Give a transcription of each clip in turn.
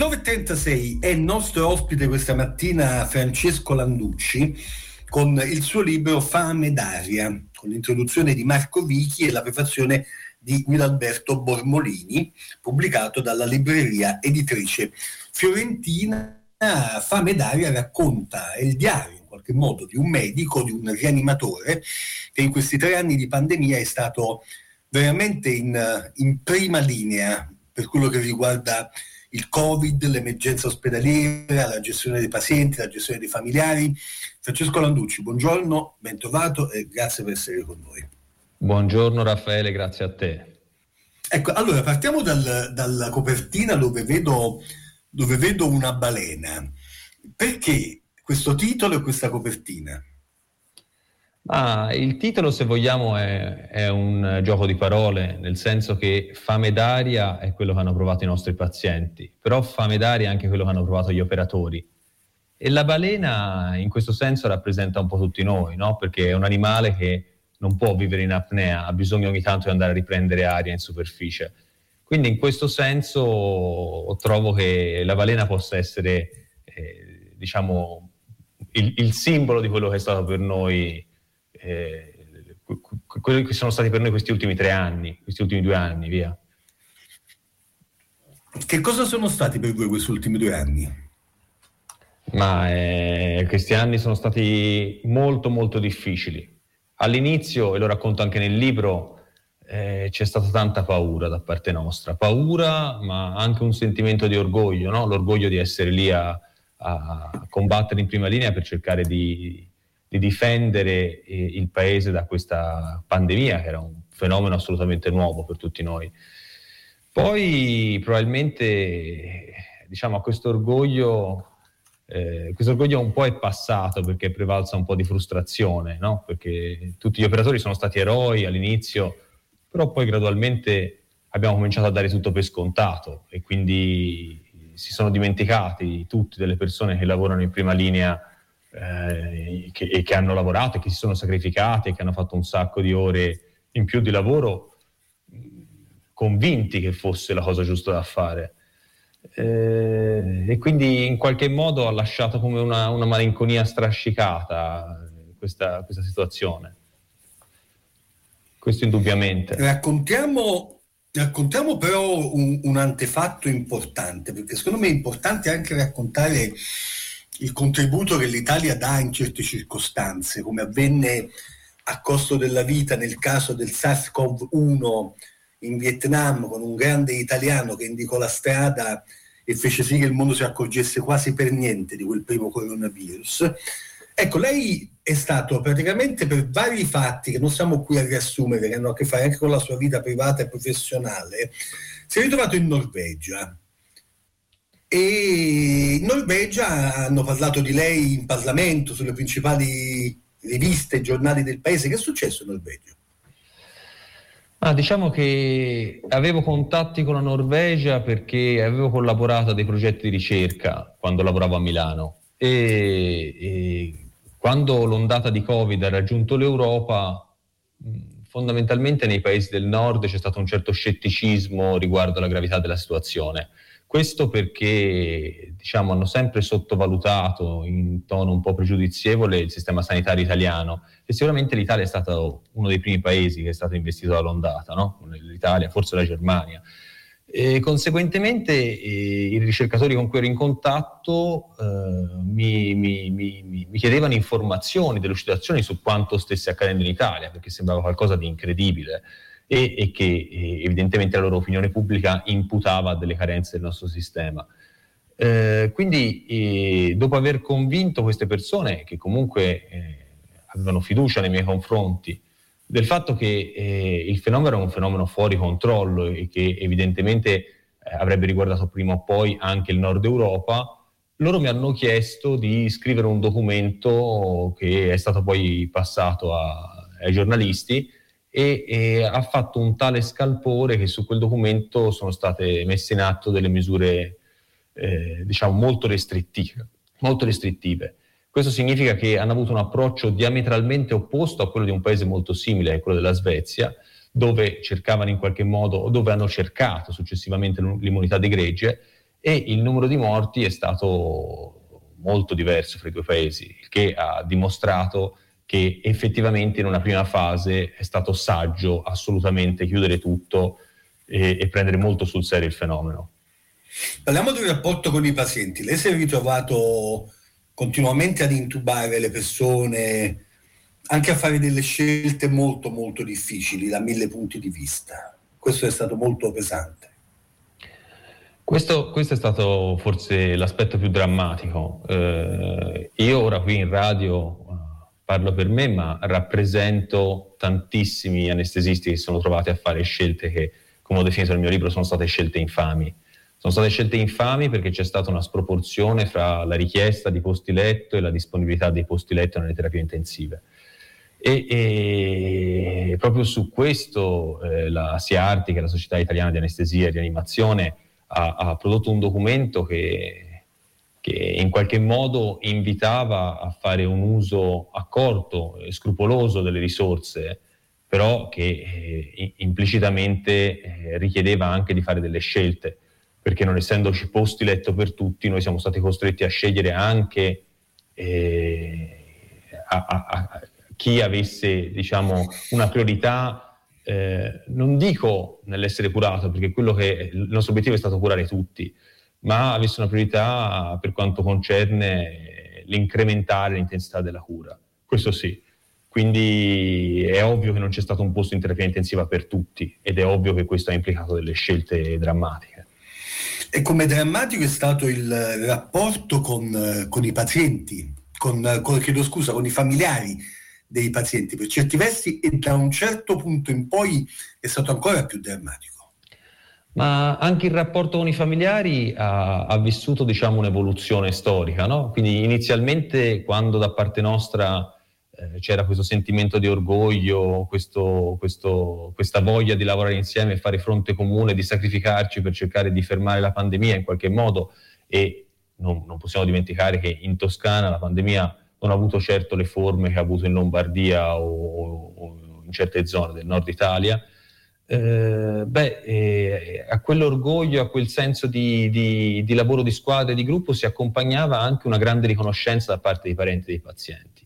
9:36 è il nostro ospite questa mattina Francesco Landucci con il suo libro Fame d'aria, con l'introduzione di Marco Vichi e la prefazione di Guidalberto Bormolini, pubblicato dalla libreria editrice fiorentina. Fame d'aria racconta, è il diario in qualche modo di un medico, di un rianimatore che in questi 3 anni di pandemia è stato veramente in prima linea per quello che riguarda il Covid, l'emergenza ospedaliera, la gestione dei pazienti, la gestione dei familiari. Francesco Landucci, buongiorno, ben trovato e grazie per essere con noi. Buongiorno Raffaele, grazie a te. Ecco, allora partiamo dalla copertina dove vedo una balena. Perché questo titolo e questa copertina? Il titolo, se vogliamo, è un gioco di parole, nel senso che fame d'aria è quello che hanno provato i nostri pazienti, però fame d'aria è anche quello che hanno provato gli operatori. E la balena in questo senso rappresenta un po' tutti noi, no? Perché è un animale che non può vivere in apnea, ha bisogno ogni tanto di andare a riprendere aria in superficie. Quindi in questo senso trovo che la balena possa essere, diciamo, il simbolo di quello che è stato per noi, quelli che sono stati per noi questi ultimi 3 anni, questi ultimi 2 anni, via. Che cosa sono stati per voi questi ultimi 2 anni? Questi anni sono stati molto molto difficili. All'inizio, e lo racconto anche nel libro, c'è stata tanta paura da parte nostra, paura ma anche un sentimento di orgoglio, no? L'orgoglio di essere lì a combattere in prima linea per cercare di difendere il paese da questa pandemia, che era un fenomeno assolutamente nuovo per tutti noi. Poi probabilmente, diciamo, questo orgoglio un po' è passato, perché è prevalsa un po' di frustrazione, no? Perché tutti gli operatori sono stati eroi all'inizio, però poi gradualmente abbiamo cominciato a dare tutto per scontato e quindi si sono dimenticati tutti delle persone che lavorano in prima linea, che hanno lavorato e che si sono sacrificati e che hanno fatto un sacco di ore in più di lavoro, convinti che fosse la cosa giusta da fare. E quindi in qualche modo ha lasciato come una malinconia strascicata questa situazione. Questo indubbiamente. Raccontiamo però un antefatto importante, perché secondo me è importante anche raccontare il contributo che l'Italia dà in certe circostanze, come avvenne a costo della vita nel caso del SARS-CoV-1 in Vietnam, con un grande italiano che indicò la strada e fece sì che il mondo si accorgesse quasi per niente di quel primo coronavirus. Ecco, lei è stato praticamente, per vari fatti che non stiamo qui a riassumere, che hanno a che fare anche con la sua vita privata e professionale, si è ritrovato in Norvegia. E in Norvegia hanno parlato di lei in Parlamento, sulle principali riviste e giornali del paese. Che è successo in Norvegia? Diciamo che avevo contatti con la Norvegia perché avevo collaborato a dei progetti di ricerca quando lavoravo a Milano e quando l'ondata di Covid ha raggiunto l'Europa, fondamentalmente nei paesi del nord c'è stato un certo scetticismo riguardo alla gravità della situazione. Questo perché, diciamo, hanno sempre sottovalutato in tono un po' pregiudizievole il sistema sanitario italiano e sicuramente l'Italia è stato uno dei primi paesi che è stato investito dall'ondata, no? L'Italia, forse la Germania. E conseguentemente i ricercatori con cui ero in contatto mi chiedevano informazioni, delucidazioni su quanto stesse accadendo in Italia, perché sembrava qualcosa di incredibile. E che evidentemente la loro opinione pubblica imputava delle carenze del nostro sistema. Quindi dopo aver convinto queste persone, che comunque avevano fiducia nei miei confronti, del fatto che il fenomeno era un fenomeno fuori controllo e che evidentemente avrebbe riguardato prima o poi anche il nord Europa, loro mi hanno chiesto di scrivere un documento che è stato poi passato ai giornalisti e ha fatto un tale scalpore che su quel documento sono state messe in atto delle misure diciamo molto restrittive. Questo significa che hanno avuto un approccio diametralmente opposto a quello di un paese molto simile, a quello della Svezia, dove cercavano in qualche modo, o dove hanno cercato successivamente l'immunità di gregge, e il numero di morti è stato molto diverso fra i due paesi, il che ha dimostrato che effettivamente in una prima fase è stato saggio assolutamente chiudere tutto e prendere molto sul serio il fenomeno. Parliamo del rapporto con i pazienti. Lei si è ritrovato continuamente ad intubare le persone, anche a fare delle scelte molto molto difficili da 1000 punti di vista. Questo è stato molto pesante. Questo è stato forse l'aspetto più drammatico. Io ora qui in radio parlo per me, ma rappresento tantissimi anestesisti che si sono trovati a fare scelte che, come ho definito nel mio libro, sono state scelte infami. Sono state scelte infami perché c'è stata una sproporzione fra la richiesta di posti letto e la disponibilità dei posti letto nelle terapie intensive. E proprio su questo la SIARTI, che è la Società Italiana di Anestesia e Rianimazione, ha prodotto un documento che in qualche modo invitava a fare un uso accorto e scrupoloso delle risorse, però che implicitamente richiedeva anche di fare delle scelte, perché non essendoci posti letto per tutti, noi siamo stati costretti a scegliere anche chi avesse, diciamo, una priorità. Non dico nell'essere curato, perché quello che il nostro obiettivo è stato curare tutti, ma avesse una priorità per quanto concerne l'incrementare l'intensità della cura. Questo sì. Quindi è ovvio che non c'è stato un posto in terapia intensiva per tutti ed è ovvio che questo ha implicato delle scelte drammatiche. E come drammatico è stato il rapporto con i pazienti, con i familiari dei pazienti, per certi versi, e da un certo punto in poi è stato ancora più drammatico. Ma anche il rapporto con i familiari ha vissuto, diciamo, un'evoluzione storica, no? Quindi inizialmente, quando da parte nostra c'era questo sentimento di orgoglio, questa voglia di lavorare insieme e fare fronte comune, di sacrificarci per cercare di fermare la pandemia in qualche modo, e non possiamo dimenticare che in Toscana la pandemia non ha avuto certo le forme che ha avuto in Lombardia o in certe zone del nord Italia. A quell'orgoglio, a quel senso di lavoro di squadra e di gruppo si accompagnava anche una grande riconoscenza da parte dei parenti dei pazienti.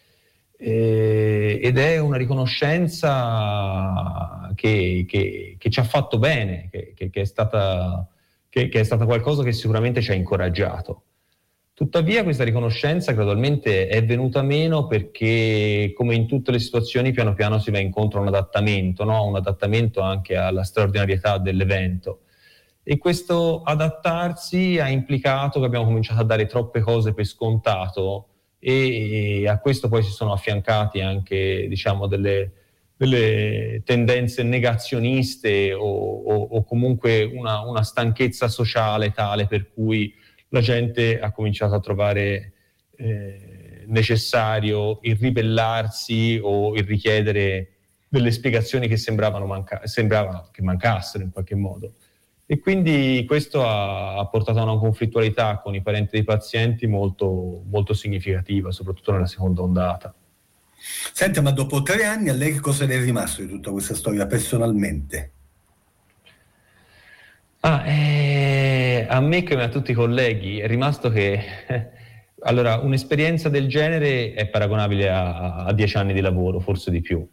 Ed è una riconoscenza che ci ha fatto bene, che è stata qualcosa che sicuramente ci ha incoraggiato. Tuttavia questa riconoscenza gradualmente è venuta meno perché, come in tutte le situazioni, piano piano si va incontro a un adattamento, no? Un adattamento anche alla straordinarietà dell'evento. E questo adattarsi ha implicato che abbiamo cominciato a dare troppe cose per scontato, e a questo poi si sono affiancati anche, diciamo, delle tendenze negazioniste o comunque una stanchezza sociale tale per cui la gente ha cominciato a trovare necessario il ribellarsi o il richiedere delle spiegazioni che sembrava che mancassero in qualche modo. E quindi questo ha portato a una conflittualità con i parenti dei pazienti molto, molto significativa, soprattutto nella seconda ondata. Senta, ma dopo 3 anni a lei cosa le è rimasto di tutta questa storia personalmente? A me, come a tutti i colleghi, è rimasto che allora, un'esperienza del genere è paragonabile a 10 anni di lavoro, forse di più.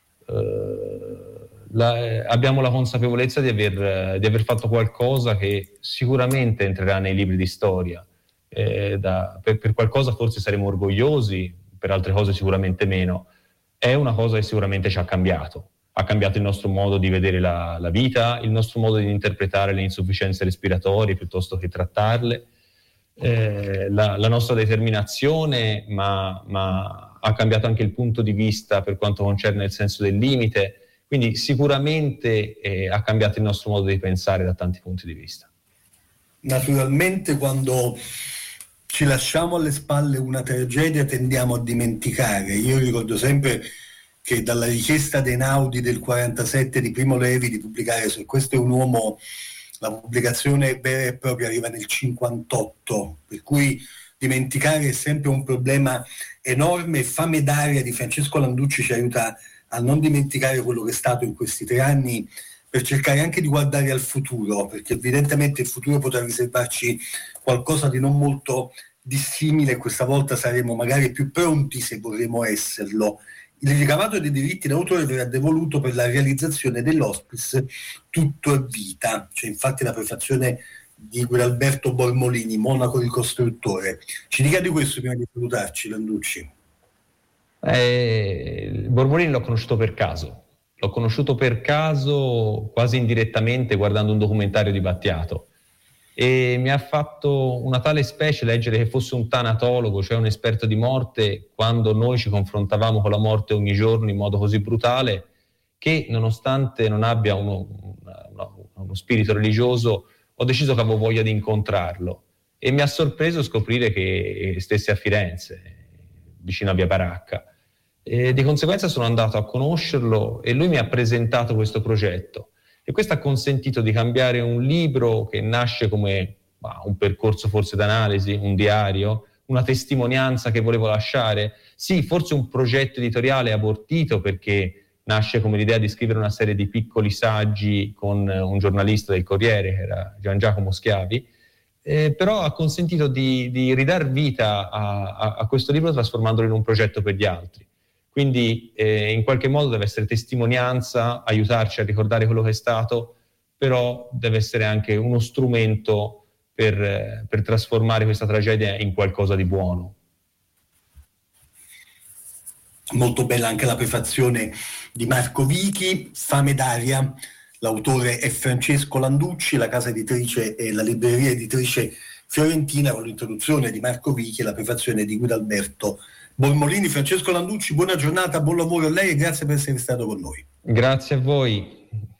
Abbiamo la consapevolezza di aver fatto qualcosa che sicuramente entrerà nei libri di storia. Per qualcosa forse saremo orgogliosi, per altre cose sicuramente meno. È una cosa che sicuramente ci ha cambiato. Ha cambiato il nostro modo di vedere la vita, il nostro modo di interpretare le insufficienze respiratorie piuttosto che trattarle, la nostra determinazione, ma ha cambiato anche il punto di vista per quanto concerne il senso del limite. Quindi sicuramente ha cambiato il nostro modo di pensare da tanti punti di vista. Naturalmente quando ci lasciamo alle spalle una tragedia tendiamo a dimenticare. Io ricordo sempre che dalla richiesta dei Einaudi del 47 di Primo Levi di pubblicare su Questo è un uomo, la pubblicazione vera e propria arriva nel 58, per cui dimenticare è sempre un problema enorme. Fame d'aria di Francesco Landucci ci aiuta a non dimenticare quello che è stato in questi 3 anni per cercare anche di guardare al futuro, perché evidentemente il futuro potrà riservarci qualcosa di non molto dissimile, questa volta saremo magari più pronti se vorremmo esserlo. Il ricavato dei diritti d'autore verrà devoluto per la realizzazione dell'hospice Tutto è vita, cioè infatti la prefazione di Guidalberto Bormolini, monaco ricostruttore. Ci dica di questo prima di salutarci, Landucci. Bormolini l'ho conosciuto per caso, quasi indirettamente, guardando un documentario di Battiato, e mi ha fatto una tale specie leggere che fosse un tanatologo, cioè un esperto di morte, quando noi ci confrontavamo con la morte ogni giorno in modo così brutale, che nonostante non abbia uno spirito religioso, ho deciso che avevo voglia di incontrarlo, e mi ha sorpreso scoprire che stesse a Firenze, vicino a Via Baracca. E di conseguenza sono andato a conoscerlo e lui mi ha presentato questo progetto. E questo ha consentito di cambiare un libro che nasce come un percorso forse d'analisi, un diario, una testimonianza che volevo lasciare. Sì, forse un progetto editoriale abortito, perché nasce come l'idea di scrivere una serie di piccoli saggi con un giornalista del Corriere, che era Gian Giacomo Schiavi, però ha consentito di ridar vita a questo libro, trasformandolo in un progetto per gli altri. Quindi in qualche modo deve essere testimonianza, aiutarci a ricordare quello che è stato, però deve essere anche uno strumento per trasformare questa tragedia in qualcosa di buono. Molto bella anche la prefazione di Marco Vichi, Fame d'aria. L'autore è Francesco Landucci, la casa editrice è la libreria editrice fiorentina, con l'introduzione di Marco Vichi e la prefazione di Guidalberto Bormolini. Francesco Landucci, buona giornata, buon lavoro a lei e grazie per essere stato con noi. Grazie a voi.